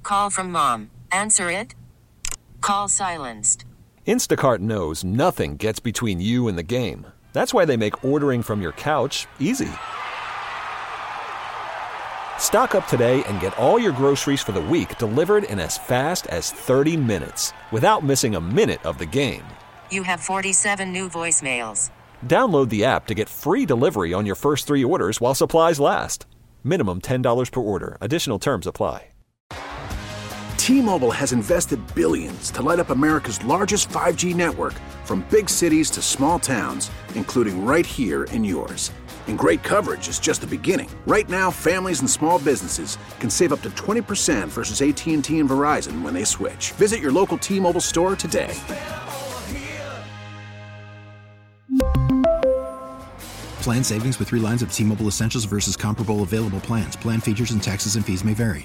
call from mom. Answer it. Call silenced. Instacart knows nothing gets between you and the game. That's why they make ordering from your couch easy. Stock up today and get all your groceries for the week delivered in as fast as 30 minutes without missing a minute of the game. You have 47 new voicemails. Download the app to get free delivery on your first 3 orders while supplies last. Minimum $10 per order. Additional terms apply. T-Mobile has invested billions to light up America's largest 5G network, from big cities to small towns, including right here in yours. And great coverage is just the beginning. Right now, families and small businesses can save up to 20% versus AT&T and Verizon when they switch. Visit your local T-Mobile store today. Plan savings with 3 lines of T-Mobile Essentials versus comparable available plans. Plan features and taxes and fees may vary.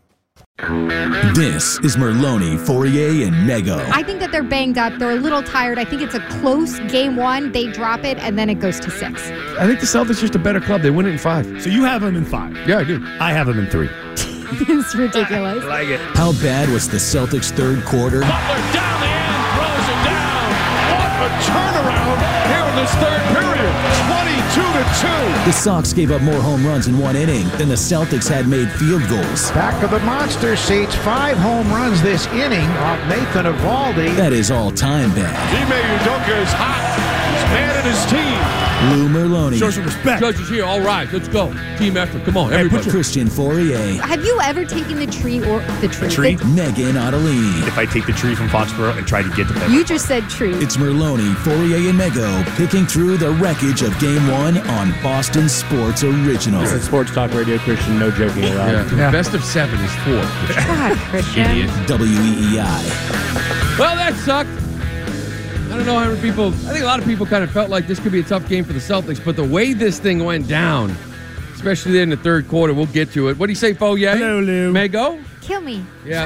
This is Merloni, Fourier, and Nego. I think that they're banged up. They're a little tired. I think it's a close game 1. They drop it, and then it goes to 6. I think the Celtics are just a better club. They win it in 5. So you have them in 5? Yeah, I do. I have them in 3. It's ridiculous. I like it. How bad was the Celtics' third quarter? Butler down the end, throws it down. What a turnaround here in this third period. 22-2. The Sox gave up more home runs in 1 inning than the Celtics had made field goals. Back of the monster seats, 5 home runs this inning off Nathan Eovaldi. That is all-time bad. Ime Udoka is hot. He's mad at his team. Lou Merloni. Show some respect. Judge is here. All right, let's go. Team effort. Come on, everybody. Christian Fourier. Have you ever taken the tree or the tree? Megan Ottolini. If I take the tree from Foxborough and try to get to Pembroke. You just said tree. It's Merloni, Fourier, and Nego picking through the wreckage of Game 1 on Boston Sports Original. It's Sports Talk Radio, Christian. No joking allowed. Yeah. Best of 7 is 4. God, Christian. WEEI. Well, that sucked. I don't know how many people. I think a lot of people kind of felt like this could be a tough game for the Celtics, but the way this thing went down, especially in the third quarter, we'll get to it. What do you say, Fo? Yeah. Hello, Lou. Nego? Kill me. Yeah.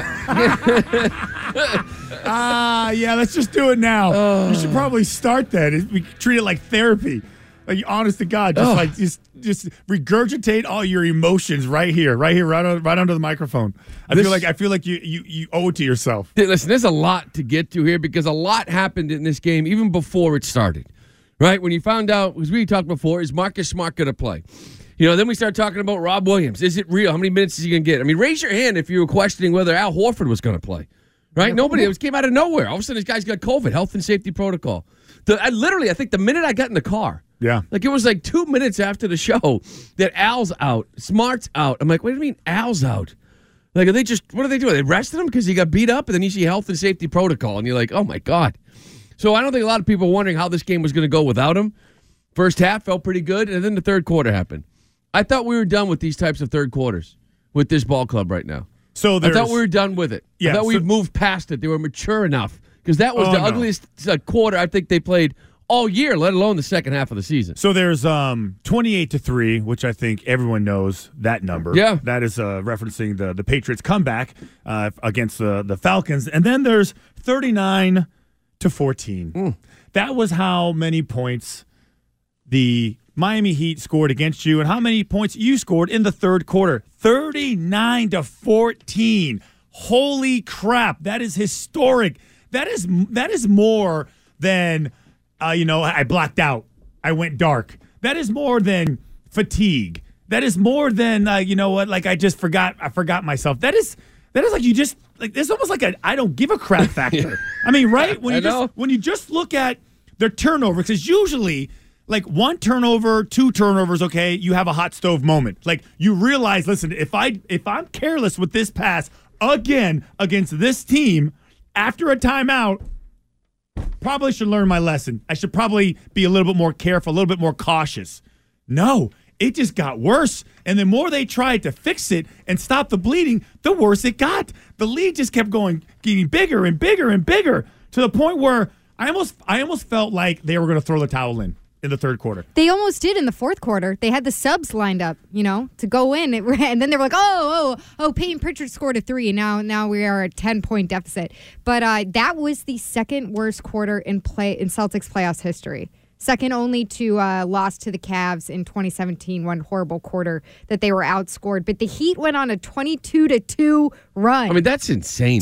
Yeah, let's just do it now. You should probably start that. We treat it like therapy. Like, honest to God, just regurgitate all your emotions right under the microphone. I feel like you owe it to yourself. Listen, there's a lot to get to here because a lot happened in this game even before it started. Right? When you found out, as we talked before, is Marcus Smart going to play? Then we start talking about Rob Williams. Is it real? How many minutes is he going to get? I mean, raise your hand if you were questioning whether Al Horford was going to play. Right? Nobody. It came out of nowhere. All of a sudden, this guy's got COVID, health and safety protocol. I think the minute I got in the car, yeah, like it was like 2 minutes after the show that Al's out, Smart's out. I'm like, what do you mean Al's out? Like, what are they doing? They arrested him because he got beat up, and then you see health and safety protocol, and you're like, oh my God. So I don't think a lot of people were wondering how this game was going to go without him. First half felt pretty good, and then the third quarter happened. I thought we were done with these types of third quarters with this ball club right now. So I thought we were done with it. Yeah, I thought we'd moved past it. They were mature enough because that was the ugliest quarter I think they played all year, let alone the second half of the season. So there's 28-3, which I think everyone knows that number. Yeah. That is referencing the Patriots' comeback against the Falcons. And then there's 39-14. That was how many points the Miami Heat scored against you and how many points you scored in the third quarter. 39-14. Holy crap. That is historic. That is more than... I blacked out. I went dark. That is more than fatigue. That is more than I just forgot. I forgot myself. That is like you just like. There's almost like a I don't give a crap factor. I mean, right? When you just look at their turnover, because usually like 1 turnover, 2 turnovers, okay, you have a hot stove moment. Like you realize, listen, if I'm careless with this pass again against this team after a timeout. Probably should learn my lesson. I should probably be a little bit more careful, a little bit more cautious. No, it just got worse. And the more they tried to fix it and stop the bleeding, the worse it got. The lead just kept getting bigger and bigger and bigger to the point where I almost felt like they were going to throw the towel in the third quarter. They almost did in the fourth quarter. They had the subs lined up, to go in. And then they were like, oh, Peyton Pritchard scored a 3, and now we are a 10-point deficit. But that was the second worst quarter in Celtics playoffs history. Second only to loss to the Cavs in 2017, one horrible quarter that they were outscored. But the Heat went on a 22-2 run. I mean, that's insane.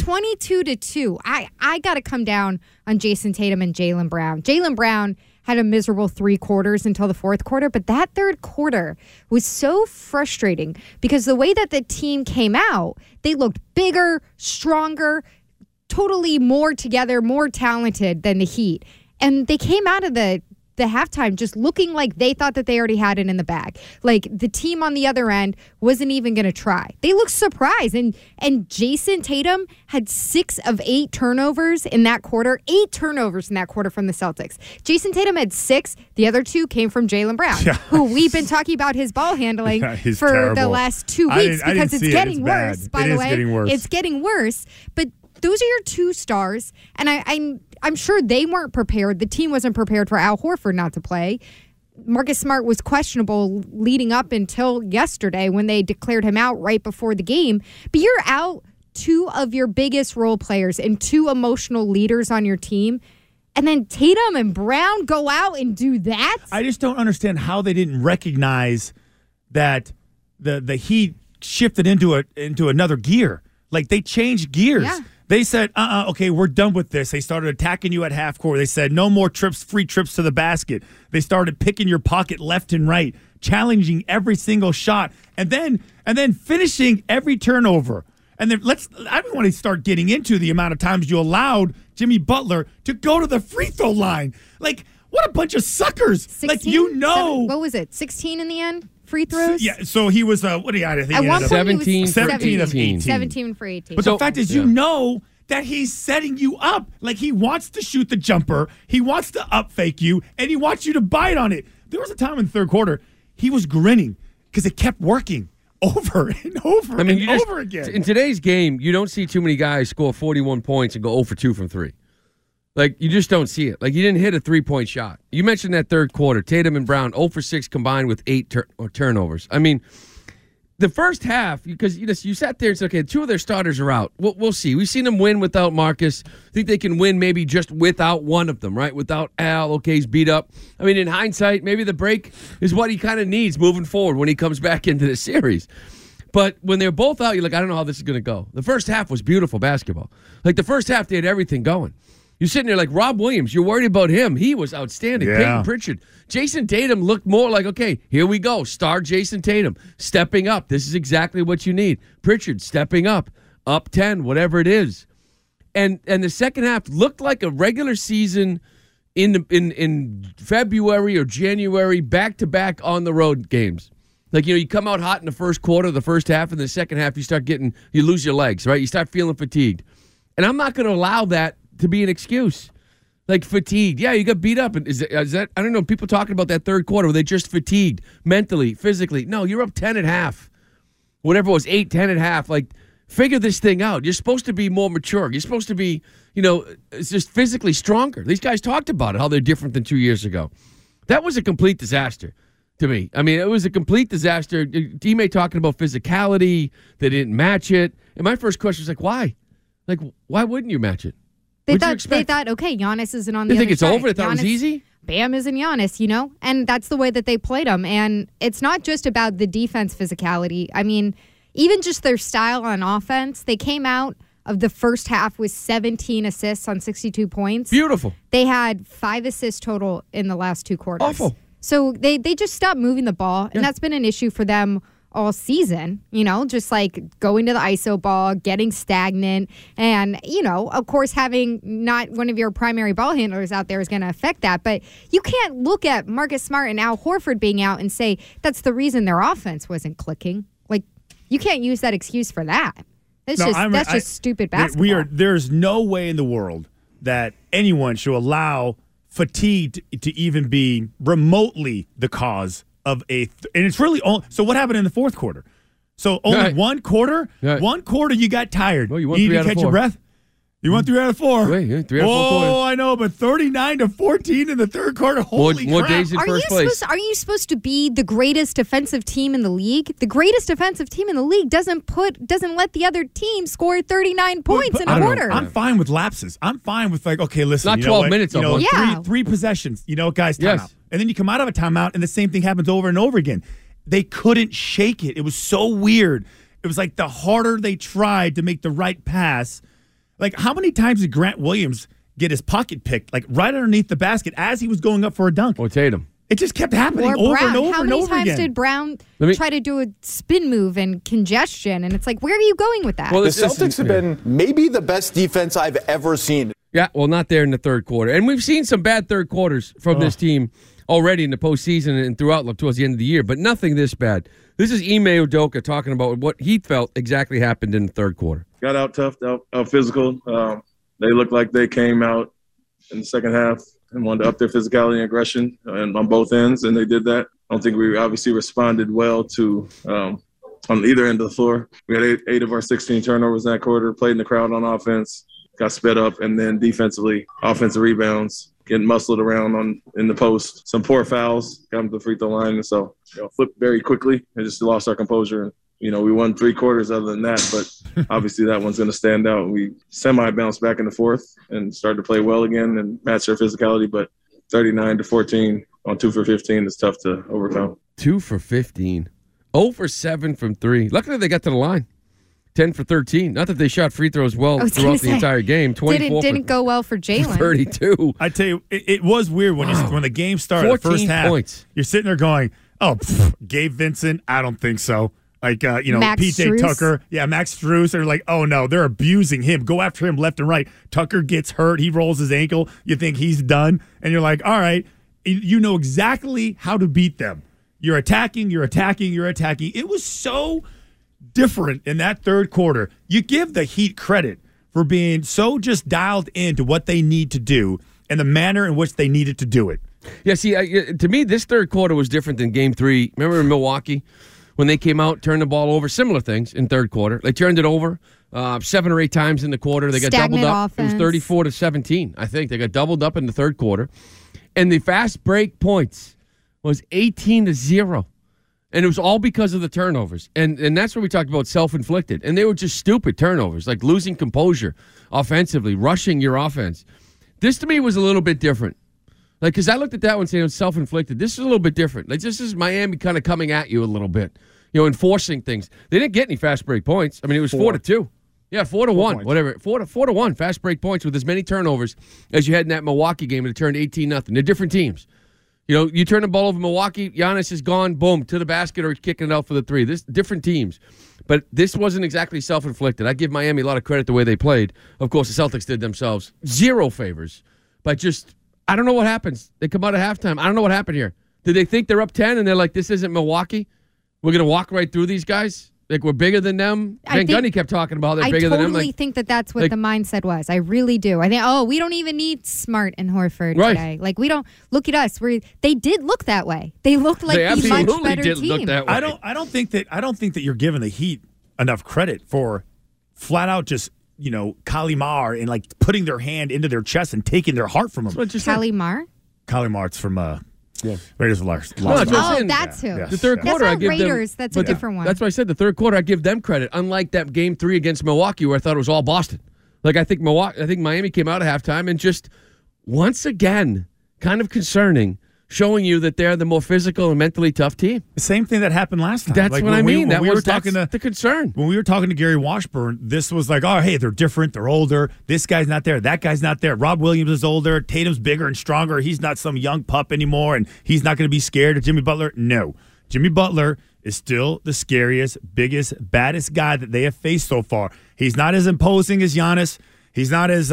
22-2. I got to come down on Jason Tatum and Jaylen Brown. Jaylen Brown had a miserable 3 quarters until the fourth quarter, but that third quarter was so frustrating because the way that the team came out, they looked bigger, stronger, totally more together, more talented than the Heat. And they came out of the halftime just looking like they thought that they already had it in the bag. Like the team on the other end wasn't even going to try. They looked surprised. And Jason Tatum had 6 of 8 turnovers in that quarter. 8 turnovers in that quarter from the Celtics. Jason Tatum had 6. The other 2 came from Jaylen Brown, who we've been talking about his ball handling for terrible. the last 2 weeks because it's getting worse, bad. by the way. Getting worse. It's getting worse. But those are your 2 stars. And I'm sure they weren't prepared. The team wasn't prepared for Al Horford not to play. Marcus Smart was questionable leading up until yesterday when they declared him out right before the game. But you're out 2 of your biggest role players and 2 emotional leaders on your team. And then Tatum and Brown go out and do that? I just don't understand how they didn't recognize that the Heat shifted into another gear. Like they changed gears. Yeah. They said, okay, we're done with this. They started attacking you at half court. They said, no more free trips to the basket. They started picking your pocket left and right, challenging every single shot, and then finishing every turnover. And then I don't want to start getting into the amount of times you allowed Jimmy Butler to go to the free throw line. Like, what a bunch of suckers. 16? Like, you know. What was it, 16 in the end? Free throws? Yeah, so he was, what do you I think? At one point, 17 he was 17 of 18. 17 for 18. But the fact is, you know that he's setting you up. Like, he wants to shoot the jumper, he wants to up fake you, and he wants you to bite on it. There was a time in the third quarter, he was grinning because it kept working over and over over again. In today's game, you don't see too many guys score 41 points and go 0 for 2 from 3. Like, you just don't see it. Like, you didn't hit a 3-point shot. You mentioned that third quarter. Tatum and Brown, 0 for 6 combined with 8 turnovers. I mean, the first half, because you sat there and said, okay, 2 of their starters are out. We'll see. We've seen them win without Marcus. I think they can win maybe just without one of them, right? Without Al, okay, he's beat up. I mean, in hindsight, maybe the break is what he kind of needs moving forward when he comes back into the series. But when they're both out, you're like, I don't know how this is going to go. The first half was beautiful basketball. Like, the first half, they had everything going. You're sitting there like Rob Williams. You're worried about him. He was outstanding. Yeah. Peyton Pritchard. Jason Tatum looked more like, okay, here we go. Star Jason Tatum stepping up. This is exactly what you need. Pritchard stepping up 10, whatever it is. And the second half looked like a regular season in February or January, back-to-back on-the-road games. Like, you come out hot in the first quarter, the first half, and the second half you lose your legs, right? You start feeling fatigued. And I'm not going to allow that to be an excuse. Like, fatigued. Yeah, you got beat up. Is that I don't know, people talking about that third quarter, were they just fatigued mentally, physically? No, you're up 10 at half. Whatever it was, 8, 10 at half. Like, figure this thing out. You're supposed to be more mature. You're supposed to be, it's just physically stronger. These guys talked about it, how they're different than 2 years ago. That was a complete disaster to me. I mean, it was a complete disaster. D-May talking about physicality. They didn't match it. And my first question was like, why? Like, why wouldn't you match it? They thought, okay, Giannis isn't on the other side. You think it's over? They thought Giannis, it was easy? Bam isn't Giannis, And that's the way that they played him. And it's not just about the defense physicality. I mean, even just their style on offense. They came out of the first half with 17 assists on 62 points. Beautiful. They had 5 assists total in the last 2 quarters. Awful. So they just stopped moving the ball. And that's been an issue for them all season, just like going to the ISO ball, getting stagnant, and, of course, having not one of your primary ball handlers out there is going to affect that. But you can't look at Marcus Smart and Al Horford being out and say that's the reason their offense wasn't clicking. Like, you can't use that excuse for that. That's just stupid basketball. There's no way in the world that anyone should allow fatigue to even be remotely the cause of and it's really so what happened in the fourth quarter? So only one quarter? Right. 1 quarter you got tired. Well, you won you 3 didn't out of catch 4. your breath? You won 3 out of 4. Wait, 3 out of 4 Oh, quarters. I know, but 39-14 in the third quarter. Holy More crap. days in first place. Are you supposed to be the greatest defensive team in the league? The greatest defensive team in the league doesn't let the other team score 39 points in a quarter. I'm fine with lapses. I'm fine with okay, listen. Not 12 minutes. Three possessions. Guys, timeout. Yes. And then you come out of a timeout, and the same thing happens over and over again. They couldn't shake it. It was so weird. It was like the harder they tried to make the right pass. Like, how many times did Grant Williams get his pocket picked, right underneath the basket as he was going up for a dunk? Or Tatum. It just kept happening over Brown. and over How and many over times again. did Brown try to do a spin move and congestion? And it's like, where are you going with that? Well, the Celtics have been maybe the best defense I've ever seen. Yeah, well, not there in the third quarter. And we've seen some bad third quarters from this team already in the postseason and throughout towards the end of the year, but nothing this bad. This is Ime Udoka talking about what he felt exactly happened in the third quarter. Got out tough, out physical. They looked like they came out in the second half and wanted to up their physicality and aggression on both ends, and they did that. I don't think we obviously responded well to on either end of the floor. We had eight of our 16 turnovers in that quarter, played in the crowd on offense, got sped up, and then defensively, offensive rebounds, getting muscled around in the post. Some poor fouls, got them to the free throw line, and so flipped very quickly and just lost our composure. We won 3 quarters other than that, but obviously that one's going to stand out. We semi-bounced back in the fourth and started to play well again and match their physicality, but 39-14 on 2 for 15 is tough to overcome. 2 for 15. 0 for 7 from 3. Luckily, they got to the line. 10 for 13. Not that they shot free throws well throughout the entire game. 24 didn't go well for Jalen. 32. I tell you, it was weird when the game started. 14 the first half, points. You're sitting there going, Gabe Vincent, I don't think so. Max PJ Strus. Tucker. Yeah, Max Strus. They're like, oh, no, they're abusing him. Go after him left and right. Tucker gets hurt. He rolls his ankle. You think he's done. And you're like, all right, you know exactly how to beat them. You're attacking. It was so different in that third quarter. You give the Heat credit for being so just dialed into what they need to do and the manner in which they needed to do it. Yeah, see, to me, this third quarter was different than Game 3. Remember in Milwaukee when they came out, turned the ball over? Similar things in third quarter. They turned it over 7 or 8 times in the quarter. They got Stagnant doubled up. offense. It was 34-17, I think. They got doubled up in the third quarter. And the fast break points was 18-0. And it was all because of the turnovers. And that's what we talked about, self-inflicted. And they were just stupid turnovers, like losing composure offensively, rushing your offense. This, to me, was a little bit different. Because I looked at that one saying it was self-inflicted. This is a little bit different. This is Miami kind of coming at you a little bit, enforcing things. They didn't get any fast break points. I mean, it was 4-2. Yeah, 4-1, whatever. 4-1 fast break points with as many turnovers as you had in that Milwaukee game, and it turned 18-0. They're different teams. You turn the ball over Milwaukee, Giannis is gone, boom, to the basket or kicking it out for the 3. This different teams. But this wasn't exactly self-inflicted. I give Miami a lot of credit the way they played. Of course, the Celtics did themselves 0 favors. But just, I don't know what happens. They come out at halftime. I don't know what happened here. Did they think they're up 10 and they're like, this isn't Milwaukee? We're going to walk right through these guys? Like, we're bigger than them? Van Gundy kept talking about they're bigger than them. I totally think that's what the mindset was. I really do. I think, we don't even need Smart and Horford today. Like, we don't look at us. They did look that way. They looked like the much better team. Look that way. I don't think that you're giving the Heat enough credit for flat out just Kali Mar and like putting their hand into their chest and taking their heart from them. Kali Mar? Kali Mar's from Raiders of Las that's who. The third quarter, that's I give Raiders. them. That's a different one. That's why I said the third quarter, I give them credit. Unlike that Game 3 against Milwaukee, where I thought it was all Boston. Like I think Miami came out at halftime and just once again, kind of concerning, showing you that they're the more physical and mentally tough team. The same thing that happened last time. That's what I mean. That's the concern. When we were talking to Gary Washburn, this was like, oh, hey, they're different. They're older. This guy's not there. That guy's not there. Rob Williams is older. Tatum's bigger and stronger. He's not some young pup anymore, and he's not going to be scared of Jimmy Butler. No. Jimmy Butler is still the scariest, biggest, baddest guy that they have faced so far. He's not as imposing as Giannis. He's not as,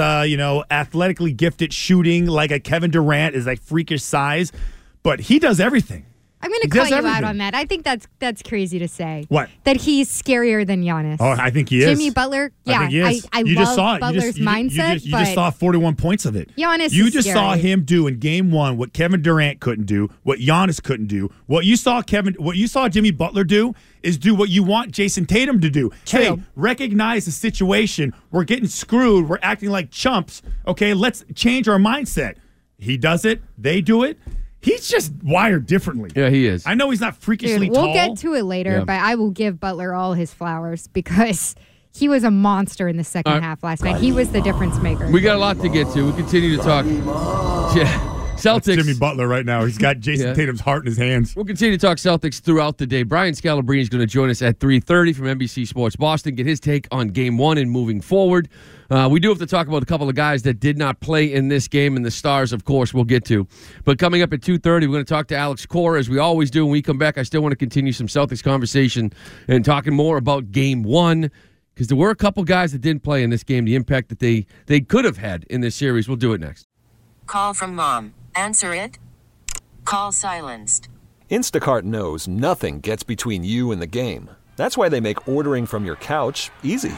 athletically gifted shooting like a Kevin Durant, is like freakish size. But he does everything. I'm going to He call does you everything. out on that. I think that's crazy to say. What? That he's scarier than Giannis. Oh, I think he is. Jimmy Butler, yeah, I think he is. I You love just saw it. Butler's mindset, You just saw 41 points of it. Giannis You is just saw scary. him do in game one what Kevin Durant couldn't do, what Giannis couldn't do. What you saw Jimmy Butler do is do what you want Jason Tatum to do. True. Hey, recognize the situation. We're getting screwed. We're acting like chumps. Okay, let's change our mindset. He does it. They do it. He's just wired differently. Yeah, he is. I know he's not freakishly Dude, tall. we'll get to it later, Yeah. but I will give Butler all his flowers because he was a monster in the second half last night. He was the difference maker. We got a lot to get to. We continue to talk. Yeah. Celtics. That's Jimmy Butler right now. He's got Jason Tatum's heart in his hands. We'll continue to talk Celtics throughout the day. Brian Scalabrine is going to join us at 3:30 from NBC Sports Boston, get his take on Game 1 and moving forward. We do have to talk about a couple of guys that did not play in this game, and the stars, of course, we'll get to. But coming up at 2:30, we're going to talk to Alex Cora, as we always do. When we come back, I still want to continue some Celtics conversation and talking more about Game 1, because there were a couple guys that didn't play in this game, the impact that they could have had in this series. We'll do it next. Call from mom. Answer it. Call silenced. Instacart knows nothing gets between you and the game. That's why they make ordering from your couch easy.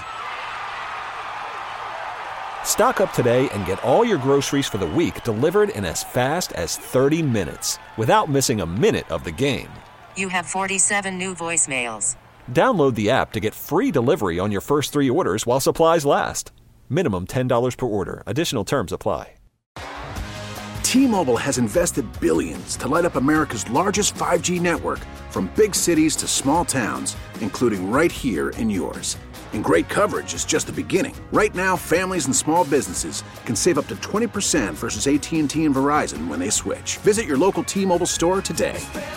Stock up today and get all your groceries for the week delivered in as fast as 30 minutes without missing a minute of the game. You have 47 new voicemails. Download the app to get free delivery on your first 3 orders while supplies last. Minimum $10 per order. Additional terms apply. T-Mobile has invested billions to light up America's largest 5G network, from big cities to small towns, including right here in yours. And great coverage is just the beginning. Right now, families and small businesses can save up to 20% versus AT&T and Verizon when they switch. Visit your local T-Mobile store today.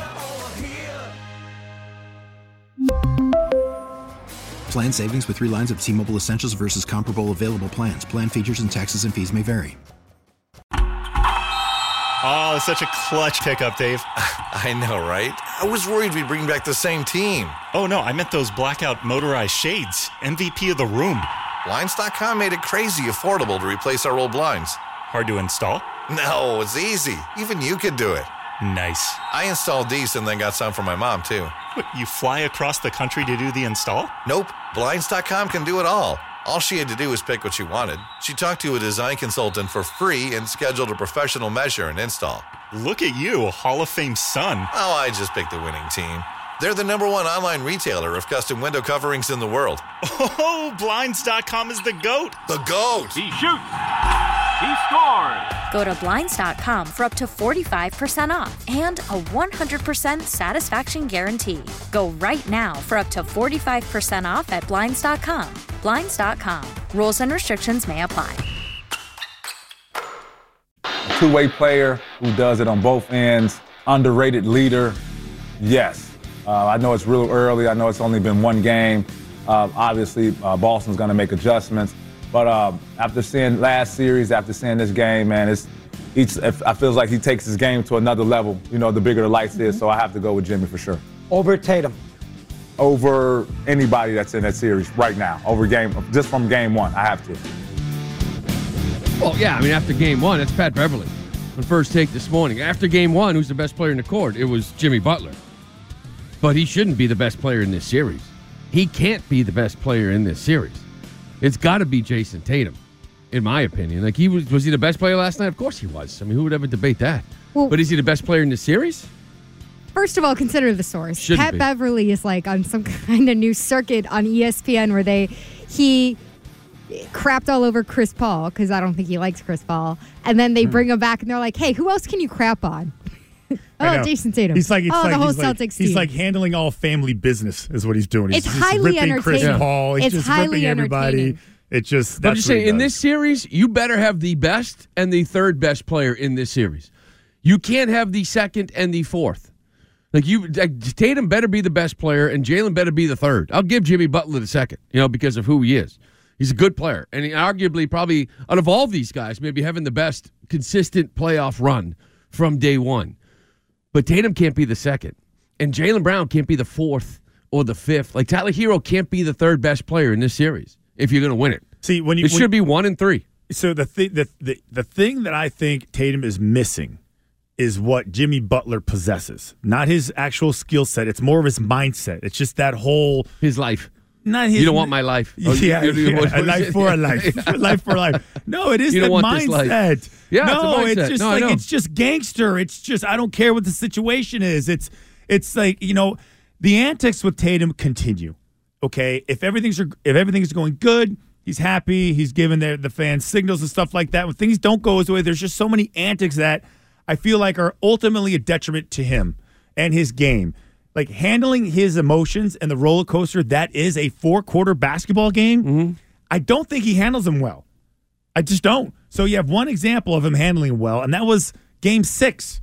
Plan savings with 3 lines of T-Mobile Essentials versus comparable available plans. Plan features and taxes and fees may vary. Oh, such a clutch pickup, Dave. I know, right? I was worried we'd bring back the same team. Oh, no, I meant those blackout motorized shades. MVP of the room. Blinds.com made it crazy affordable to replace our old blinds. Hard to install? No, it's easy. Even you could do it. Nice. I installed these and then got some for my mom, too. What, you fly across the country to do the install? Nope. Blinds.com can do it all. All she had to do was pick what she wanted. She talked to a design consultant for free and scheduled a professional measure and install. Look at you, a Hall of Fame son. Oh, I just picked the winning team. They're the #1 online retailer of custom window coverings in the world. Oh, Blinds.com is the GOAT. The GOAT! He shoots. He scored. Go to Blinds.com for up to 45% off and a 100% satisfaction guarantee. Go right now for up to 45% off at Blinds.com. Blinds.com. Rules and restrictions may apply. A two-way player who does it on both ends. Underrated leader. Yes. I know it's real early. I know it's only been one game. Obviously, Boston's going to make adjustments. But after seeing last series, after seeing this game, man, I feel like he takes his game to another level, you know, the bigger the lights is. So I have to go with Jimmy for sure. Over Tatum. Over anybody that's in that series right now. Just from game one, I have to. Well, yeah, I mean, after Game 1, that's Pat Beverly on First Take this morning. After Game 1, who's the best player in the court? It was Jimmy Butler. But he shouldn't be the best player in this series. He can't be the best player in this series. It's got to be Jason Tatum, in my opinion. Like, was he the best player last night? Of course he was. I mean, who would ever debate that? Well, but is he the best player in this series? First of all, consider the source. Shouldn't Pat be. Beverly is like on some kind of new circuit on ESPN where he crapped all over Chris Paul because I don't think he likes Chris Paul. And then they bring him back and they're like, hey, who else can you crap on? Jason Tatum. He's like, the whole Celtics team. He's like handling all family business is what he's doing. He's It's just highly ripping Chris entertaining. Paul. He's It's just highly ripping everybody. entertaining. It's just, I'm that's just what he saying, in does. this series, you better have the best and the third best player in this series. You can't have the second and the fourth. Tatum better be the best player and Jalen better be the third. I'll give Jimmy Butler the second, because of who he is. He's a good player. And he arguably probably, out of all these guys, maybe having the best consistent playoff run from day one. But Tatum can't be the second. And Jaylen Brown can't be the fourth or the fifth. Like, Tyler Hero can't be the third best player in this series if you're going to win it. See, it should be 1 and 3. So the thing that I think Tatum is missing is what Jimmy Butler possesses, not his actual skill set. It's more of his mindset. It's just that whole his life. Not his. You don't want my life. A life for a life. A life for a life. No, it is the mindset. Yeah, no, it's just like it's just gangster. It's just I don't care what the situation is. It's like the antics with Tatum continue. Okay, if everything's going good, he's happy. He's giving the fans signals and stuff like that. When things don't go his way, there's just so many antics that I feel like are ultimately a detriment to him and his game. Like handling his emotions and the roller coaster that is a 4-quarter basketball game, I don't think he handles them well. I just don't. So you have one example of him handling well, and that was Game 6.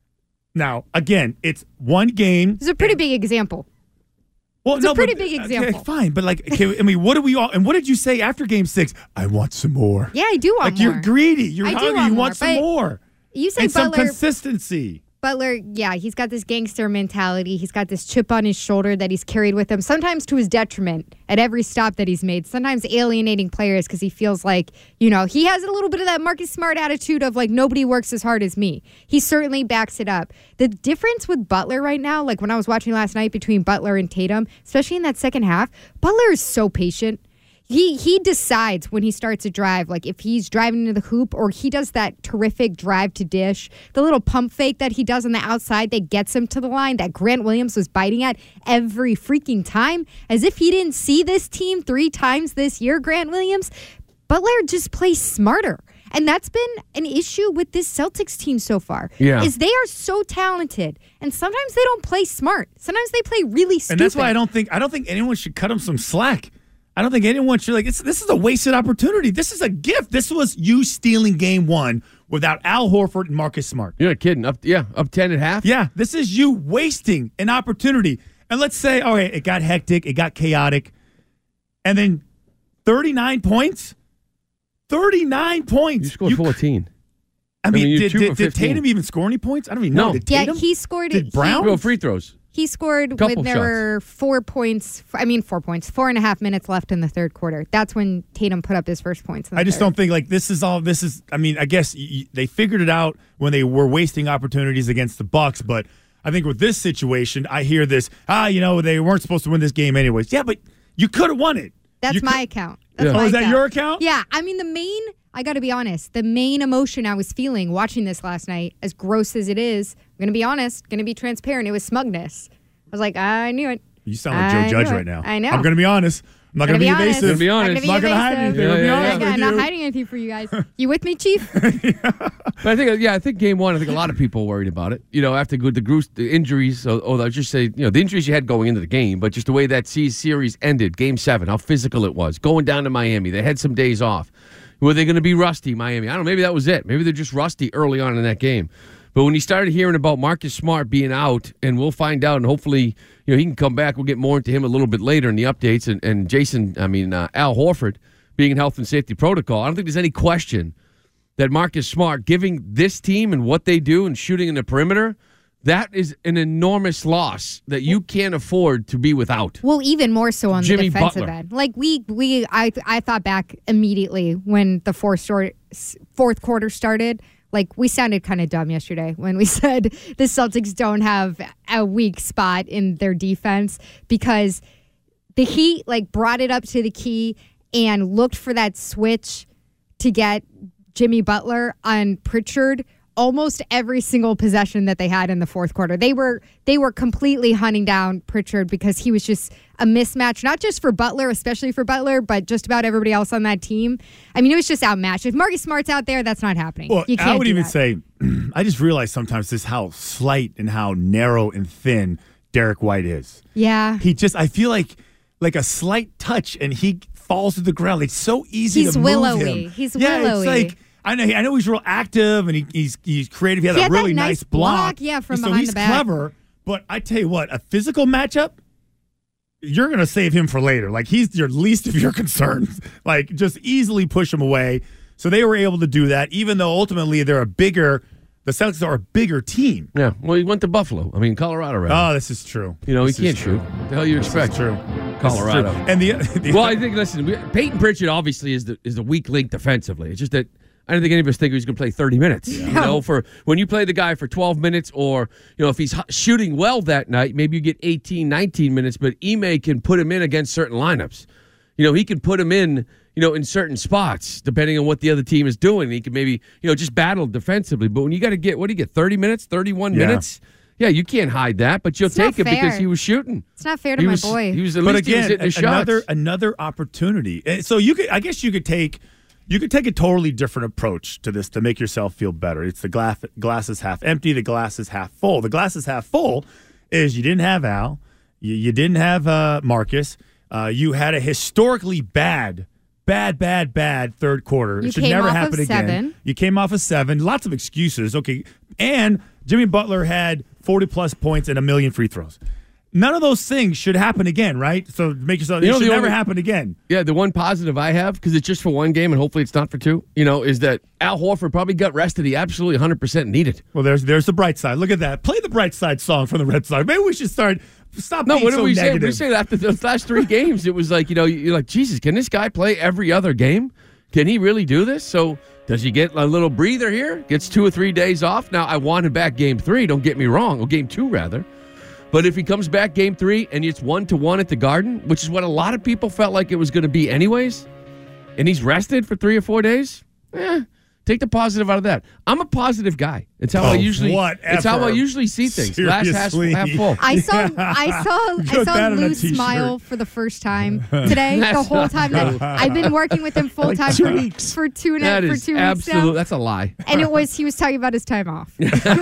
Now, again, it's one game. It's a pretty big example. Well, it's a pretty big example. Okay, fine, but what do we all? And what did you say after Game 6? I want some more. Yeah, I do want more. You're greedy. You're hungry. You want some more. You say and Butler, some consistency. Butler, yeah, he's got this gangster mentality. He's got this chip on his shoulder that he's carried with him, sometimes to his detriment at every stop that he's made, sometimes alienating players because he feels like, he has a little bit of that Marcus Smart attitude of like, nobody works as hard as me. He certainly backs it up. The difference with Butler right now, like when I was watching last night between Butler and Tatum, especially in that second half, Butler is so patient. He decides when he starts a drive, like if he's driving into the hoop or he does that terrific drive to dish, the little pump fake that he does on the outside that gets him to the line that Grant Williams was biting at every freaking time, as if he didn't see this team 3 times this year, Grant Williams. Butler just plays smarter. And that's been an issue with this Celtics team so far. Yeah. Is they are so talented, and sometimes they don't play smart. Sometimes they play really stupid. And that's why I don't think anyone should cut him some slack. I don't think anyone should this is a wasted opportunity. This is a gift. This was you stealing Game 1 without Al Horford and Marcus Smart. You're not kidding. Up 10.5. Yeah, this is you wasting an opportunity. And let's say, all right, it got hectic, it got chaotic, and then 39 points. 39 points. You scored 14. I mean, did Tatum even score any points? I don't even know. No. Did Tatum? Yeah, he scored. Did Brown? Go free throws. He scored when there were 4 points. 4.5 minutes left in the third quarter. That's when Tatum put up his first points. I just don't think this is. I mean, I guess they figured it out when they were wasting opportunities against the Bucks. But I think with this situation, I hear this. They weren't supposed to win this game anyways. Yeah, but you could have won it. That's my account. That's is that your account? Yeah. I mean, I got to be honest, the main emotion I was feeling watching this last night, as gross as it is, I'm going to be honest, going to be transparent, it was smugness. I was like, I knew it. You sound like Joe Judge right now. I know. I'm going to be honest. I'm not going to be evasive. Going to be honest. I'm not going to hide anything. I'm not hiding anything for you guys. You with me, Chief? But I think Game 1, I think a lot of people worried about it. After the injuries, or I'll just say, the injuries you had going into the game, but just the way that series ended, Game 7, how physical it was, going down to Miami. They had some days off. Were they going to be rusty, Miami? I don't know. Maybe that was it. Maybe they're just rusty early on in that game. But when you started hearing about Marcus Smart being out, and we'll find out, and hopefully, he can come back. We'll get more into him a little bit later in the updates. And Al Horford being in health and safety protocol. I don't think there's any question that Marcus Smart, giving this team and what they do and shooting in the perimeter, that is an enormous loss that you can't afford to be without. Well, even more so on Jimmy the defensive Butler. end. Like I thought back immediately when the fourth quarter started. Like, we sounded kind of dumb yesterday when we said the Celtics don't have a weak spot in their defense because the Heat, brought it up to the key and looked for that switch to get Jimmy Butler on Pritchard almost every single possession that they had in the fourth quarter. They were completely hunting down Pritchard because he was just a mismatch, not just for Butler, especially for Butler, but just about everybody else on that team. I mean, it was just outmatched. If Marcus Smart's out there, that's not happening. Well, you can't I would even that. say, I just realize sometimes this how slight and how narrow and thin Derek White is. Yeah. I feel like a slight touch and he falls to the ground. It's so easy He's to willowy. move him. He's yeah, willowy. It's like, I know he's real active and he's creative. He has a really nice block. Yeah, from so behind he's the back. clever. But I tell you what, a physical matchup, you're going to save him for later. He's your least of your concerns. Just easily push him away. So they were able to do that, even though ultimately the Celtics are a bigger team. Yeah. Well, he went to Buffalo. Colorado, right? Oh, this is true. He can't shoot. What the hell you expect? True. Colorado. And well, I think, listen, Peyton Pritchard obviously is the weak link defensively. It's just that I didn't think any of us think he was going to play 30 minutes. You know, for when you play the guy for 12 minutes or, you know, if he's shooting well that night, maybe you get 18, 19 minutes, but Ime can put him in against certain lineups. You know, he can put him in, you know, in certain spots, depending on what the other team is doing. He can maybe, you know, just battle defensively. But when you got to get, what do you get, 30 minutes, 31 minutes? Yeah, you can't hide that, but you'll take it because he was shooting. It's not fair to my boy. He was at least hitting the shots. Another opportunity. So I guess you could take a totally different approach to this to make yourself feel better. It's the glass is half empty, the glass is half full. The glass is half full is you didn't have Al, you didn't have Marcus, you had a historically bad third quarter. It should never happen again. You came off of 7. Lots of excuses. Okay, and Jimmy Butler had 40-plus points and 1 million free throws. None of those things should happen again, right? So make yourself, it should never happen again. Yeah, the one positive I have, because it's just for one game and hopefully it's not for 2, you know, is that Al Horford probably got rested. He absolutely 100% needed. Well, there's the bright side. Look at that. Play the bright side song from the Red Sox. Maybe we should stop being what so did we negative. say? We say after the last 3 games, it was like, you know, you're like, Jesus, can this guy play every other game? Can he really do this? So does he get a little breather here? Gets 2 or 3 days off? Now, I want him back game 3, don't get me wrong, or game 2 rather. But if he comes back game 3 and it's 1-1 at the Garden, which is what a lot of people felt like it was going to be anyways, and he's rested for 3 or 4 days, take the positive out of that. I'm a positive guy. It's how I usually. It's how I usually see things. Seriously. Glass half full. I saw Lou smile for the first time today. The whole time that I've been working with him full time for 2 weeks now. That's a lie. And he was talking about his time off.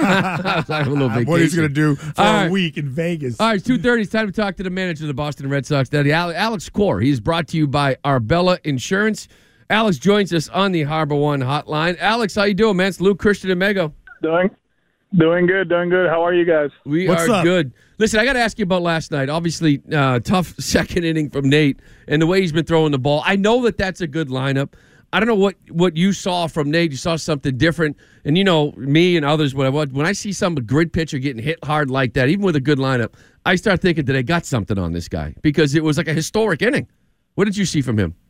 What he's going to do for a week in Vegas. All right, 2:30. It's time to talk to the manager of the Boston Red Sox, Daddy Alex Core. He's brought to you by Arbella Insurance. Alex joins us on the Harbor One hotline. Alex, how you doing, man? It's Luke, Christian, and Mego. Doing good. How are you guys? What's up? Good. Listen, I got to ask you about last night. Obviously, tough second inning from Nate and the way he's been throwing the ball. I know that that's a good lineup. I don't know what you saw from Nate. You saw something different. And, you know, me and others, when I see some grid pitcher getting hit hard like that, even with a good lineup, I start thinking that I got something on this guy because it was like a historic inning. What did you see from him?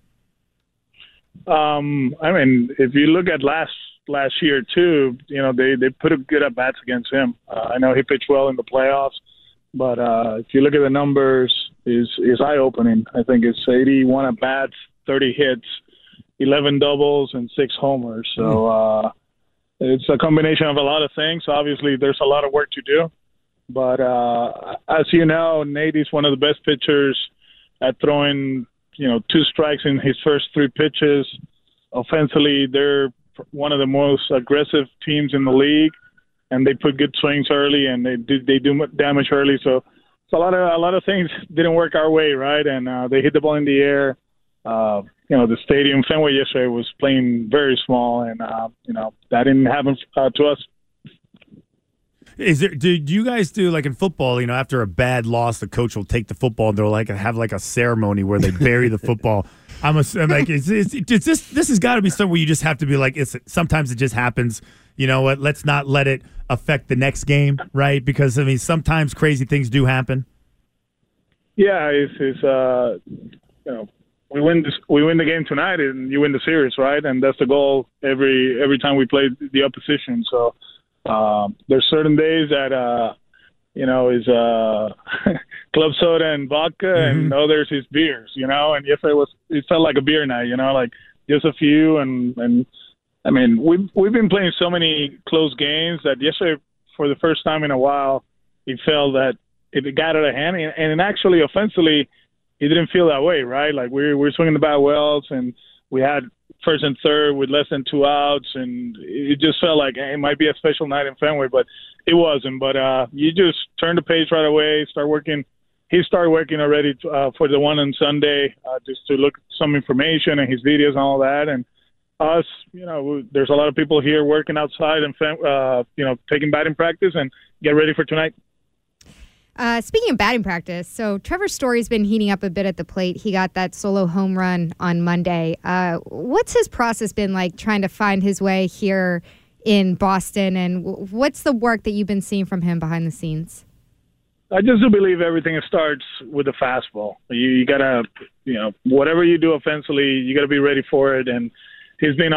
I mean, if you look at last year too, you know, they put up good at bats against him. I know he pitched well in the playoffs, but if you look at the numbers, is eye opening. I think it's 81 at bats, 30 hits, 11 doubles, and 6 homers. So it's a combination of a lot of things. Obviously, there's a lot of work to do, but as you know, Nate is one of the best pitchers at throwing, you know, 2 strikes in his first 3 pitches. Offensively, they're one of the most aggressive teams in the league, and they put good swings early, and they do damage early. So a lot of things didn't work our way, right? And they hit the ball in the air. You know, the stadium, Fenway yesterday was playing very small, and you know, that didn't happen to us. Do you guys do, like in football, you know, after a bad loss, the coach will take the football and they'll have a ceremony where they bury the football? I'm like, this has got to be something where you just have to be like, sometimes it just happens. You know what? Let's not let it affect the next game, right? Because I mean, sometimes crazy things do happen. Yeah, it's you know, we win the game tonight and you win the series, right? And that's the goal every time we play the opposition. So. There's certain days that, you know, is club soda and vodka, and others is beers, you know. And yesterday it felt like a beer night, you know, like just a few. And I mean, we've been playing so many close games that yesterday, for the first time in a while, it felt that it got out of hand. And actually, offensively, it didn't feel that way, right? Like we're swinging the bat well, and we had first and third with less than 2 outs, and it just felt like it might be a special night in Fenway, but it wasn't. But you just turn the page right away, start working. He started working already for the one on Sunday, just to look at some information and his videos and all that. And us, you know, there's a lot of people here working outside and you know, taking batting practice and get ready for tonight. Speaking of batting practice, so Trevor Story's been heating up a bit at the plate. He got that solo home run on Monday. What's his process been like trying to find his way here in Boston, and what's the work that you've been seeing from him behind the scenes? I just do believe everything starts with the fastball. You got to, you know, whatever you do offensively, you got to be ready for it. And he's been off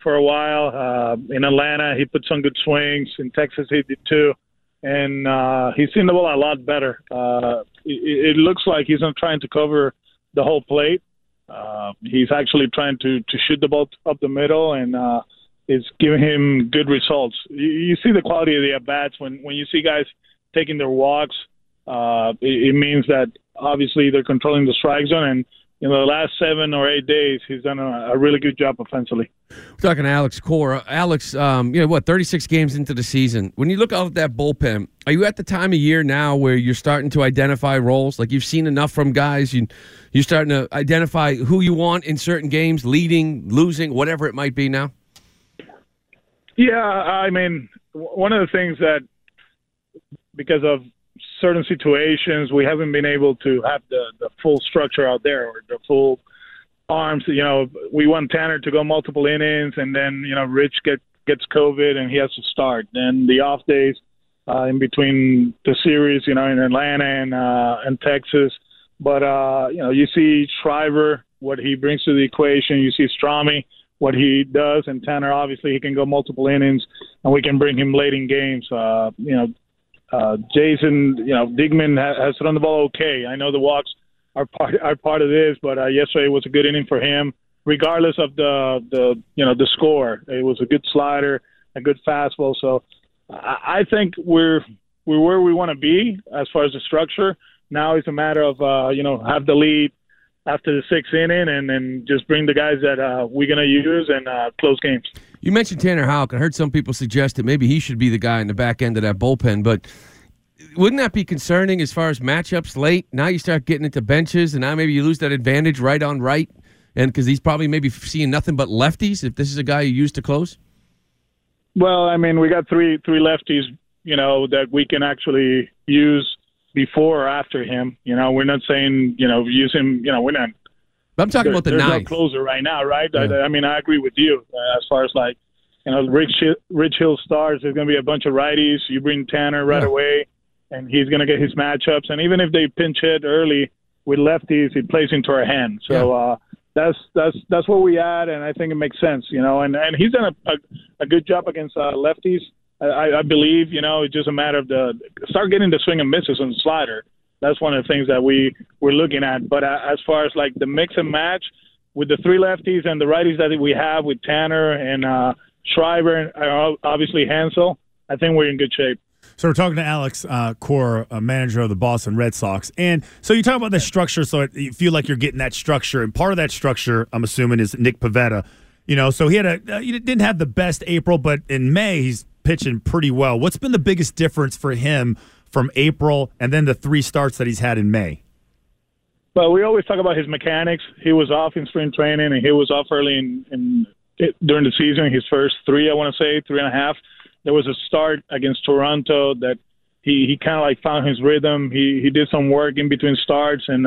for a while. In Atlanta, he put some good swings. In Texas, he did too. And he's seen the ball a lot better. It looks like he's not trying to cover the whole plate. He's actually trying to shoot the ball up the middle, and it's giving him good results. You see the quality of the at-bats. When you see guys taking their walks, it means that obviously they're controlling the strike zone, and in the last 7 or 8 days, he's done a really good job offensively. We're talking to Alex Cora. Alex, 36 games into the season. When you look out at that bullpen, are you at the time of year now where you're starting to identify roles? Like you've seen enough from guys, you're starting to identify who you want in certain games, leading, losing, whatever it might be now? Yeah, I mean, one of the things that because of certain situations, we haven't been able to have the full structure out there or the full arms. We want Tanner to go multiple innings, and then, Rich gets COVID and he has to start. Then the off days in between the series, in Atlanta and Texas. But, you see Shriver, what he brings to the equation. You see Strami, what he does. And Tanner, obviously, he can go multiple innings, and we can bring him late in games. Jason, Digman has run the ball okay. I know the walks are part of this, but yesterday was a good inning for him, regardless of the score. It was a good slider, a good fastball. So I think we're where we want to be as far as the structure. Now it's a matter of have the lead after the 6th inning, and then just bring the guys that we're going to use and close games. You mentioned Tanner Houck. I heard some people suggest that maybe he should be the guy in the back end of that bullpen, but wouldn't that be concerning as far as matchups late? Now you start getting into benches, and now maybe you lose that advantage right on right, and because he's probably maybe seeing nothing but lefties if this is a guy you use to close? Well, I mean, we got three lefties, that we can actually use before or after him. We're not saying, use him, we're not. I'm talking about the ninth. There's no closer right now, right? Yeah. I agree with you as far as Rich Hill starts. There's going to be a bunch of righties. You bring Tanner right away, and he's going to get his matchups. And even if they pinch hit early with lefties, it plays into our hand. So that's where we at, and I think it makes sense, And he's done a good job against lefties. I believe, it's just a matter of start getting the swing and misses on the slider. That's one of the things that we're looking at. But as far as the mix and match with the 3 lefties and the righties that we have with Tanner and Shriver and obviously Hansel, I think we're in good shape. So we're talking to Alex Cora, manager of the Boston Red Sox. And so you talk about the structure, so you feel like you're getting that structure. And part of that structure, I'm assuming, is Nick Pivetta. So he didn't have the best April, but in May he's pitching pretty well. What's been the biggest difference for him from April and then the 3 starts that he's had in May? Well, we always talk about his mechanics. He was off in spring training, and he was off early during the season. His first 3, I want to say, 3.5. There was a start against Toronto that he kind of found his rhythm. He did some work in between starts, and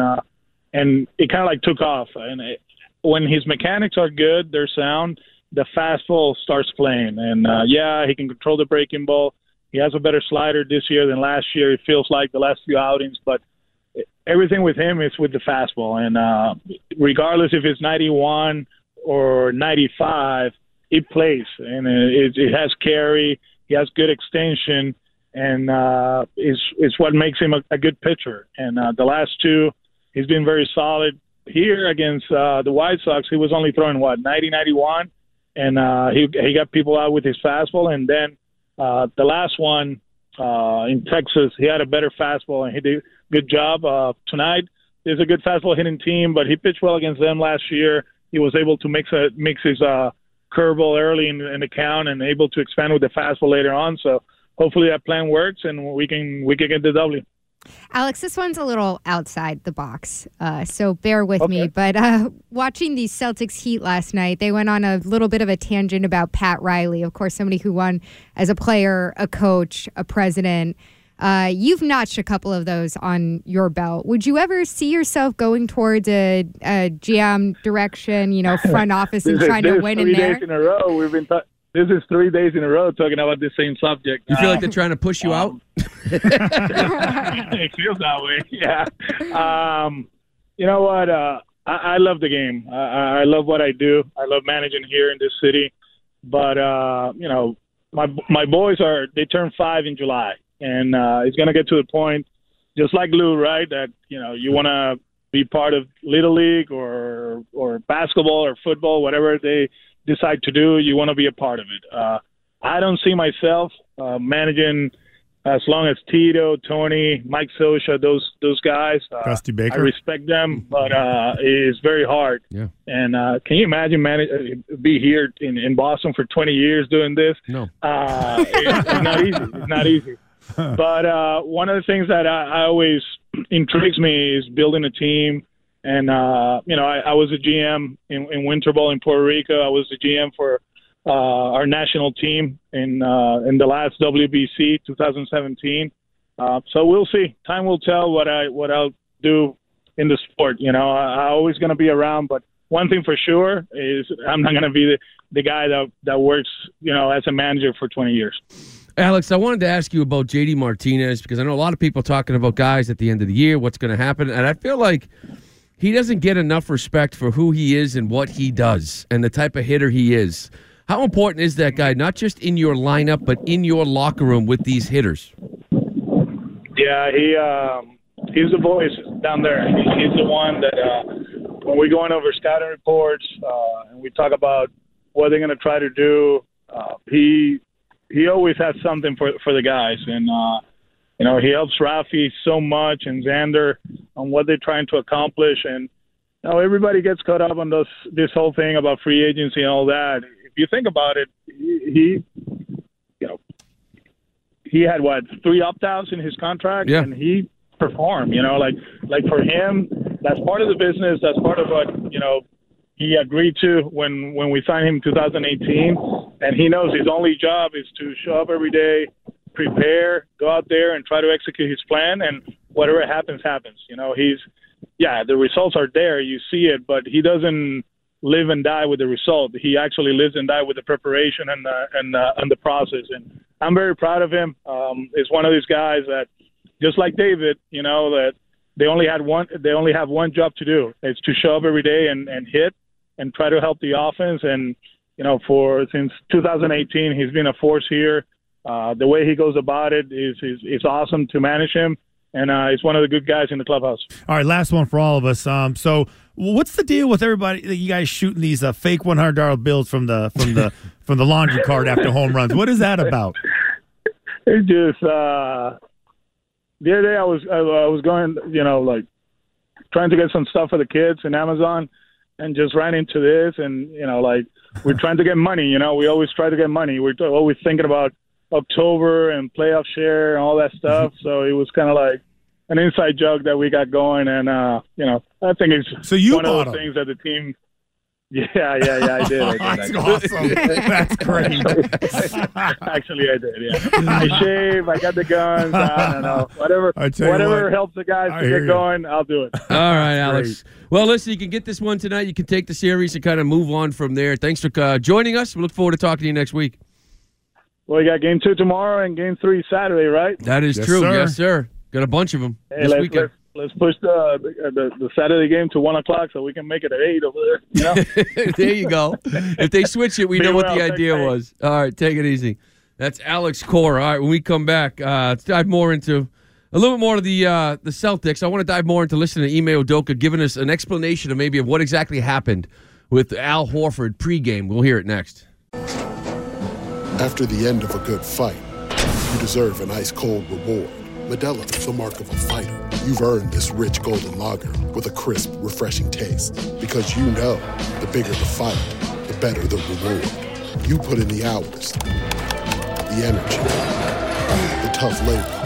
it kind of took off. And when his mechanics are good, they're sound, the fastball starts playing. And, he can control the breaking ball. He has a better slider this year than last year. It feels like the last few outings. But everything with him is with the fastball. And regardless if it's 91 or 95, it plays. And it has carry. He has good extension. And it's what makes him a good pitcher. And the last 2, he's been very solid. Here against the White Sox, he was only throwing, 90, 91? And he got people out with his fastball. And then the last one in Texas, he had a better fastball, and he did a good job. Tonight, there's a good fastball hitting team, but he pitched well against them last year. He was able to mix his curveball early in the count and able to expand with the fastball later on. So hopefully that plan works, and we can get the W. Alex, this one's a little outside the box, so bear with me. But watching the Celtics Heat last night, they went on a little bit of a tangent about Pat Riley, of course, somebody who won as a player, a coach, a president. You've notched a couple of those on your belt. Would you ever see yourself going towards a GM direction, front office and trying to win in there? 3 days in a row. This is 3 days in a row talking about the same subject. You feel like they're trying to push you out? It feels that way, yeah. You know what? I love the game. I love what I do. I love managing here in this city. But my boys they turn 5 in July, and it's gonna get to the point, just like Lou, right? That you want to be part of Little League or basketball or football, whatever they decide to do. You want to be a part of it. I don't see myself managing as long as Tito, Tony, Mike Scioscia, those guys. Dusty Baker. I respect them, but it is very hard. Yeah. And can you imagine be here in Boston for 20 years doing this? No. It's not easy. It's not easy. But one of the things that I always intrigues me is building a team. And, I was a GM in Winter Ball in Puerto Rico. I was the GM for our national team in the last WBC 2017. So we'll see. Time will tell what I'll do in the sport. I'm always going to be around, but one thing for sure is I'm not going to be the guy that works, as a manager for 20 years. Alex, I wanted to ask you about JD Martinez, because I know a lot of people talking about guys at the end of the year, what's going to happen, and I feel like he doesn't get enough respect for who he is and what he does and the type of hitter he is. How important is that guy, not just in your lineup, but in your locker room with these hitters? Yeah, he's the voice down there. He's the one that when we're going over scouting reports and we talk about what they're going to try to do, he always has something for the guys. And, he helps Rafi so much and Xander on what they're trying to accomplish. And everybody gets caught up on this whole thing about free agency and all that. If you think about it, he had 3 opt-outs in his contract, and he performed. Like for him, that's part of the business. That's part of what he agreed to when we signed him in 2018. And he knows his only job is to show up every day, prepare, go out there, and try to execute his plan. And whatever happens, happens. The results are there. You see it, but he doesn't live and die with the result. He actually lives and dies with the preparation and the process. And I'm very proud of him. It's one of these guys that, just like David, that they only have one job to do. It's to show up every day and hit and try to help the offense. And since 2018, he's been a force here. The way he goes about it is awesome to manage him. And he's one of the good guys in the clubhouse. All right, last one for all of us. So, what's the deal with everybody? You guys shooting these fake $100 bills from the laundry cart after home runs? What is that about? It's just the other day I was going, trying to get some stuff for the kids in Amazon, and just ran into this. And we're trying to get money. We always try to get money. We're always thinking about October and playoff share and all that stuff. So it was kind of like an inside joke that we got going. And, I think it's one of the things that the team. Yeah, I did. That's awesome. That's great. Actually, I did, yeah. I shave, I got the guns, I don't know. Whatever helps the guys to get going, I'll do it. All right, Alex. Well, listen, you can get this one tonight. You can take the series and kind of move on from there. Thanks for joining us. We look forward to talking to you next week. Well, you got Game 2 tomorrow and Game 3 Saturday, right? That is true. Sir. Yes, sir. Got a bunch of them this weekend. Let's push the Saturday game to 1:00 so we can make it at 8 over there. There you go. If they switch it, we know what the idea was. All right, take it easy. That's Alex Cora. All right, when we come back, let's dive more into a little bit more of the Celtics. I want to dive more into listening to Ime Udoka giving us an explanation of what exactly happened with Al Horford pregame. We'll hear it next. After the end of a good fight, you deserve an ice-cold reward. Modelo is the mark of a fighter. You've earned this rich golden lager with a crisp, refreshing taste. Because you know, the bigger the fight, the better the reward. You put in the hours, the energy, the tough labor.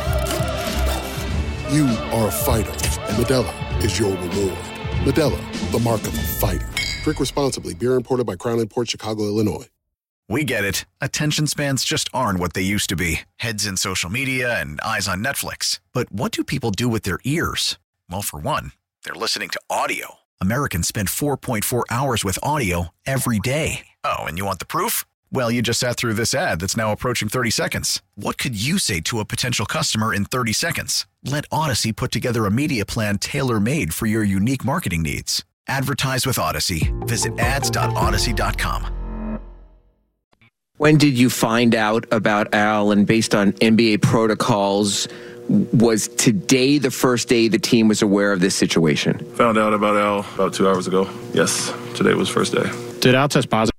You are a fighter, and Modelo is your reward. Modelo, the mark of a fighter. Drink responsibly. Beer imported by Crown Imports, Chicago, Illinois. We get it. Attention spans just aren't what they used to be. Heads in social media and eyes on Netflix. But what do people do with their ears? Well, for one, they're listening to audio. Americans spend 4.4 hours with audio every day. Oh, and you want the proof? Well, you just sat through this ad that's now approaching 30 seconds. What could you say to a potential customer in 30 seconds? Let Odyssey put together a media plan tailor-made for your unique marketing needs. Advertise with Odyssey. Visit ads.odyssey.com. When did you find out about Al? And based on NBA protocols, was today the first day the team was aware of this situation? Found out about Al about 2 hours ago. Yes, today was first day. Did Al test positive?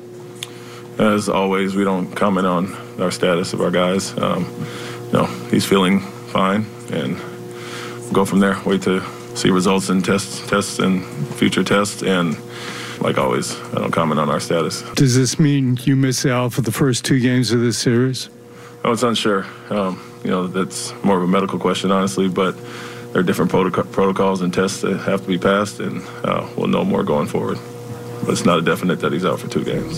As always, we don't comment on our status of our guys. No, he's feeling fine, and we'll go from there. Wait to see results and tests and future tests, and like always, I don't comment on our status. Does this mean you miss Al for the first 2 games of this series? Oh, it's unsure. That's more of a medical question, honestly, but there are different protocols and tests that have to be passed, and we'll know more going forward. But it's not a definite that he's out for 2 games.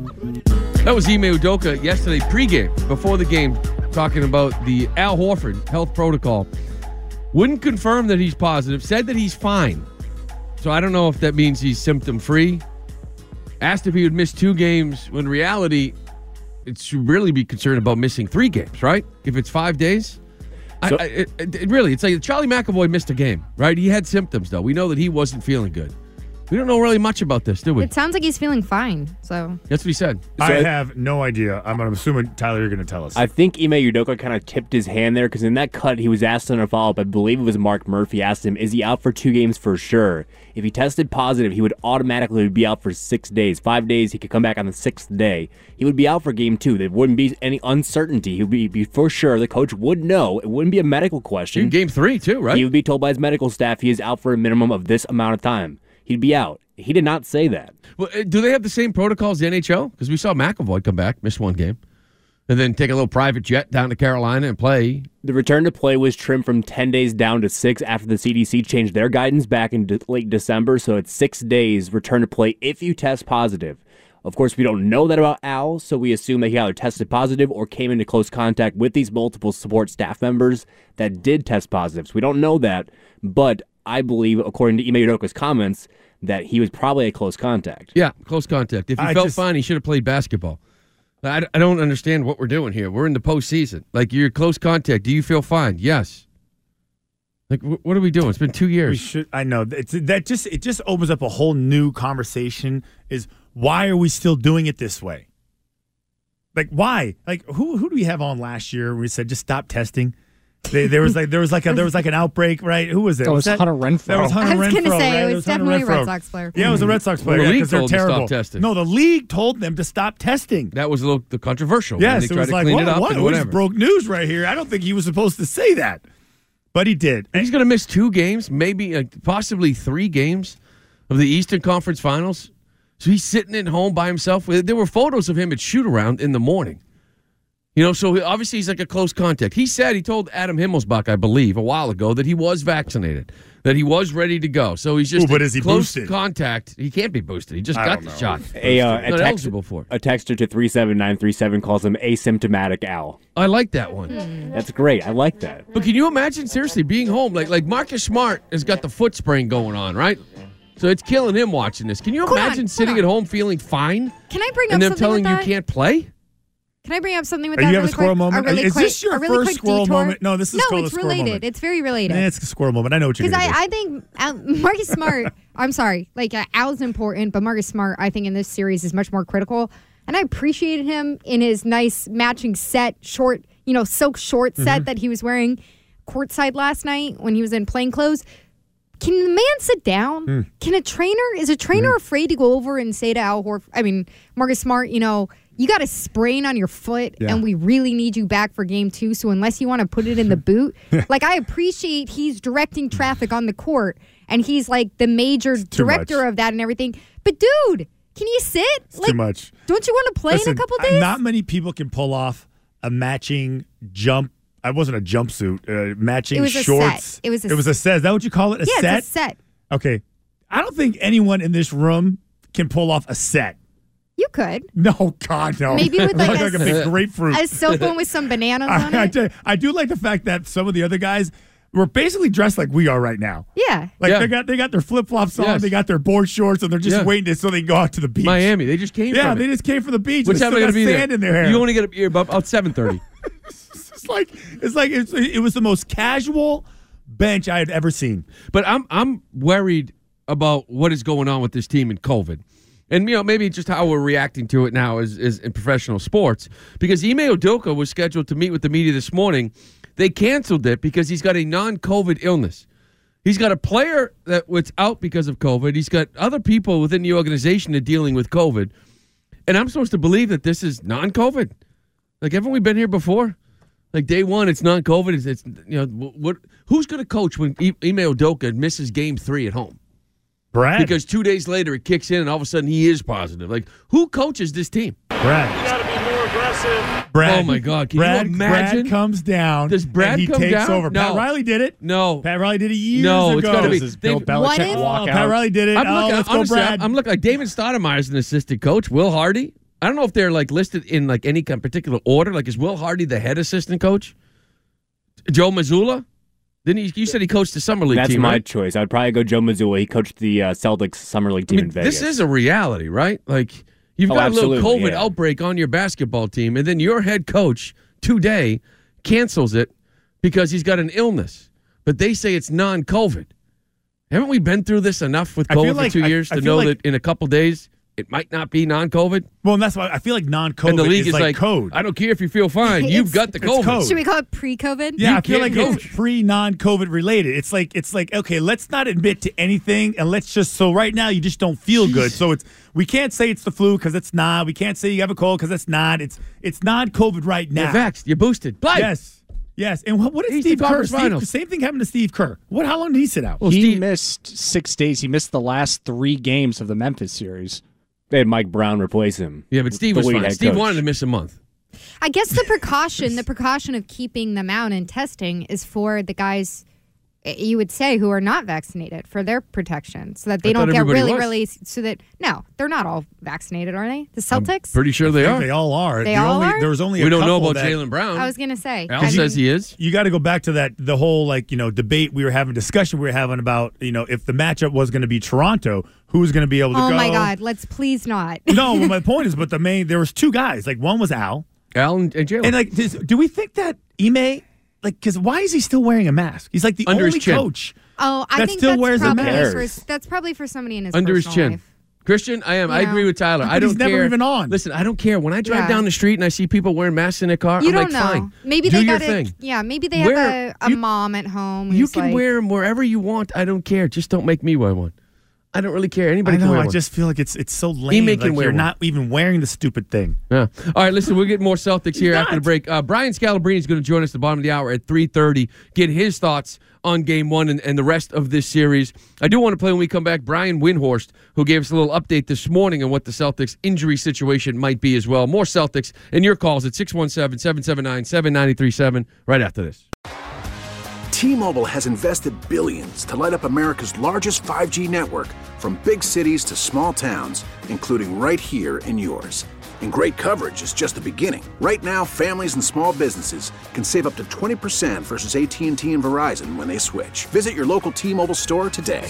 That was Ime Udoka yesterday, pregame, before the game, talking about the Al Horford health protocol. Wouldn't confirm that he's positive, said that he's fine. So I don't know if that means he's symptom-free. Asked if he would miss 2 games, when in reality, it should really be concerned about missing 3 games, right? If it's 5 days. So, it's like Charlie McAvoy missed a game, right? He had symptoms, though. We know that he wasn't feeling good. We don't know really much about this, do we? It sounds like he's feeling fine, so. That's what he said. I have no idea. I'm assuming, Tyler, you're going to tell us. I think Ime Udoka kind of tipped his hand there because in that cut, he was asked on a follow-up. I believe it was Mark Murphy asked him, is he out for 2 games for sure? If he tested positive, he would automatically be out for 6 days. 5 days, he could come back on the 6th day. He would be out for game 2. There wouldn't be any uncertainty. He would be for sure. The coach would know. It wouldn't be a medical question. In game 3, too, right? He would be told by his medical staff he is out for a minimum of this amount of time. He'd be out. He did not say that. Well, do they have the same protocols as the NHL? Because we saw McAvoy come back, miss 1 game, and then take a little private jet down to Carolina and play. The return to play was trimmed from 10 days down to 6 after the CDC changed their guidance back in late December. So it's 6 days return to play if you test positive. Of course, we don't know that about Al, so we assume that he either tested positive or came into close contact with these multiple support staff members that did test positive. So we don't know that, but I believe, according to Ime Udoka's comments, that he was probably a close contact. Yeah, close contact. If he felt fine, he should have played basketball. I don't understand what we're doing here. We're in the postseason. Like, you're close contact. Do you feel fine? Yes. Like, what are we doing? It's been 2 years. I know. It just opens up a whole new conversation, is why are we still doing it this way? Like, why? Like, who do we have on last year where we said just stop testing? There was like an outbreak, right? Who was it? That was Hunter Renfroe. That was Hunter Renfroe. I was going to say, right? it was definitely a Red Sox player. Yeah, it was a Red Sox player. Well, the league they're told them to terrible. stop testing. No, the league told them to stop testing. That was a little controversial. Yes, they it was tried to like, clean it up what? and We whatever. just broke news right here. I don't think he was supposed to say that, but he did. And he's going to miss 2 games, maybe possibly 3 games of the Eastern Conference Finals. So he's sitting at home by himself. There were photos of him at shoot-around in the morning. You know, so obviously he's like a close contact. He told Adam Himmelsbach, I believe, a while ago, that he was vaccinated, that he was ready to go. So he's just but is he close boosted? Contact. He can't be boosted. He just got the shot. Not eligible for it. A texter to 37937 calls him asymptomatic Al. I like that one. That's great. I like that. But can you imagine, seriously, being home? Like Marcus Smart has got the foot sprain going on, right? So it's killing him watching this. Can you imagine sitting at home feeling fine? Can I bring up and them something telling with you that? can't play? Can I bring up something with Are that you really have a squirrel quick? moment? Is this your first squirrel detour? moment? No, this is called a it's squirrel related. moment. It's very related. It's a squirrel moment. I know what you're Because going to do. I think Marcus Smart, I'm sorry, like Al's important, but Marcus Smart, I think in this series is much more critical. And I appreciated him in his nice matching set, short, silk short set that he was wearing courtside last night when he was in plain clothes. Can the man sit down? Is a trainer afraid to go over and say to Marcus Smart, you got a sprain on your foot and we really need you back for game 2. So unless you want to put it in the boot, like I appreciate he's directing traffic on the court and he's like the major director of that and everything. But dude, can you sit? It's too much. Don't you want to play in a couple days? Not many people can pull off a matching jump. I wasn't a jumpsuit. Matching shorts. Set. It was a set. Is that what you call it? A set? It's a set. Okay. I don't think anyone in this room can pull off a set. You could. No, God, no. Maybe with like a big grapefruit. A silk one with some bananas on it. I do like the fact that some of the other guys were basically dressed like we are right now. Yeah. Like they got their flip-flops on, they got their board shorts, and they're just waiting so they can go out to the beach. Miami. They just came from it. They just came from the beach. What time are they going to be sand there? In their hair. You only get up here about 7:30. It was the most casual bench I had ever seen. But I'm worried about what is going on with this team in COVID. And, maybe just how we're reacting to it now is in professional sports. Because Ime Udoka was scheduled to meet with the media this morning. They canceled it because he's got a non-COVID illness. He's got a player that was out because of COVID. He's got other people within the organization that are dealing with COVID. And I'm supposed to believe that this is non-COVID. Like, haven't we been here before? Like, day one, it's non-COVID. It's who's going to coach when Ime Udoka misses game 3 at home? Brad. Because 2 days later, it kicks in, and all of a sudden, he is positive. Like, who coaches this team? Brad. You got to be more aggressive. Brad. Oh, my God. Can you imagine? Brad comes down. Does Brad and he come takes down? over. No. Pat Riley did it. No. Pat Riley did it years ago. It's got to be. This is Bill Belichick walk out. Pat Riley did it. Let's go, Brad. I'm looking like David Stoudemire's an assistant coach. Will Hardy. I don't know if they're listed in any kind of particular order. Is Will Hardy the head assistant coach? Joe Mazzulla? You said he coached the summer league team. That's my right? choice. I'd probably go Joe Mazzulla. He coached the Celtics summer league team in Vegas. This is a reality, right? You've got a little COVID outbreak on your basketball team, and then your head coach today cancels it because he's got an illness. But they say it's non-COVID. Haven't we been through this enough with COVID for 2 years to know that in a couple days it might not be non-COVID? Well, and that's why I feel like non-COVID and the league is like code. I don't care if you feel fine. You've got the COVID. Code. Should we call it pre-COVID? Yeah, I feel like it's pre-non-COVID related. It's like okay, let's not admit to anything, and let's just right now you just don't feel good. So we can't say it's the flu because it's not. We can't say you have a cold because it's not. It's non-COVID right now. You're vaxxed. You're boosted. Play. Yes. And what did Steve Kerr? Same thing happened to Steve Kerr. How long did he sit out? Well, he missed 6 days. He missed the last 3 games of the Memphis series. They had Mike Brown replace him. Yeah, but Steve was fine. Steve wanted to miss a month. I guess the precaution of keeping them out and testing is for the guys, you would say, who are not vaccinated, for their protection, so that they don't get really, no, they're not all vaccinated, are they? The Celtics? I'm pretty sure they are. They all are. They all are? There was only we don't know about Jaylen Brown. I was going to say. Al says he is. You got to go back to the whole debate discussion we were having about, if the matchup was going to be Toronto, who's going to be able to go. Oh my God, let's please not. No, well, my point is, there was 2 guys. One was Al and Jaylen. And do we think that Ime, because why is he still wearing a mask? He's the under only his chin. coach. Oh, I think still wears a mask. That's probably for somebody in his under his personal chin. life. Christian, I agree with Tyler. I don't he's care. Never even on. Listen, I don't care. When I drive down the street and I see people wearing masks in their car, You I'm don't like, know. fine. Maybe do they your got thing. it. Yeah, maybe they have a mom at home. You can wear them wherever you want. I don't care. Just don't make me wear one. I don't really care. Anybody can wear one. I just feel like it's so lame. You're not even wearing the stupid thing. Yeah. All right, listen, we'll get more Celtics here after the break. Brian Scalabrine is going to join us at the bottom of the hour at 3:30, get his thoughts on Game 1 and the rest of this series. I do want to play when we come back Brian Windhorst, who gave us a little update this morning on what the Celtics injury situation might be as well. More Celtics and your calls at 617-779-7937 right after this. T-Mobile has invested billions to light up America's largest 5G network, from big cities to small towns, including right here in yours. And great coverage is just the beginning. Right now, families and small businesses can save up to 20% versus AT&T and Verizon when they switch. Visit your local T-Mobile store today.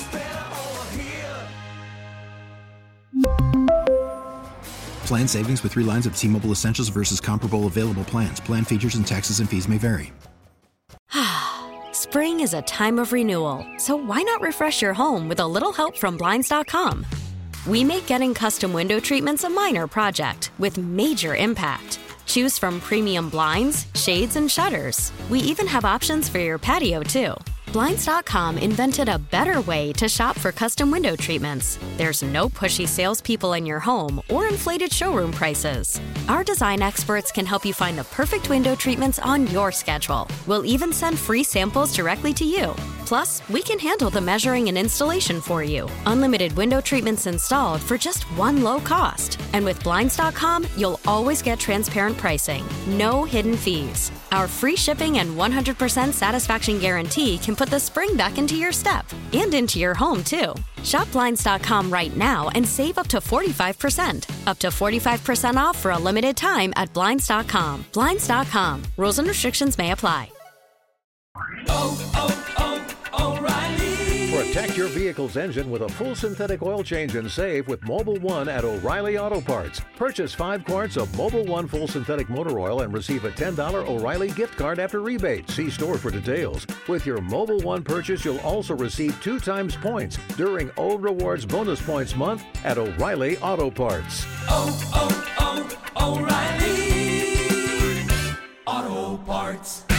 Plan savings with 3 lines of T-Mobile Essentials versus comparable available plans. Plan features and taxes and fees may vary. Spring is a time of renewal, so why not refresh your home with a little help from Blinds.com? We make getting custom window treatments a minor project with major impact. Choose from premium blinds, shades, and shutters. We even have options for your patio, too. Blinds.com invented a better way to shop for custom window treatments. There's no pushy salespeople in your home or inflated showroom prices. Our design experts can help you find the perfect window treatments on your schedule. We'll even send free samples directly to you. Plus, we can handle the measuring and installation for you. Unlimited window treatments installed for just one low cost. And with Blinds.com, you'll always get transparent pricing. No hidden fees. Our free shipping and 100% satisfaction guarantee can put the spring back into your step and into your home, too. Shop Blinds.com right now and save up to 45%. Up to 45% off for a limited time at Blinds.com. Blinds.com. Rules and restrictions may apply. O'Reilly. For a Protect your vehicle's engine with a full synthetic oil change and save with Mobil 1 at O'Reilly Auto Parts. Purchase 5 quarts of Mobil 1 full synthetic motor oil and receive a $10 O'Reilly gift card after rebate. See store for details. With your Mobil 1 purchase, you'll also receive 2 times points during O Rewards Bonus Points Month at O'Reilly Auto Parts. O'Reilly Auto Parts.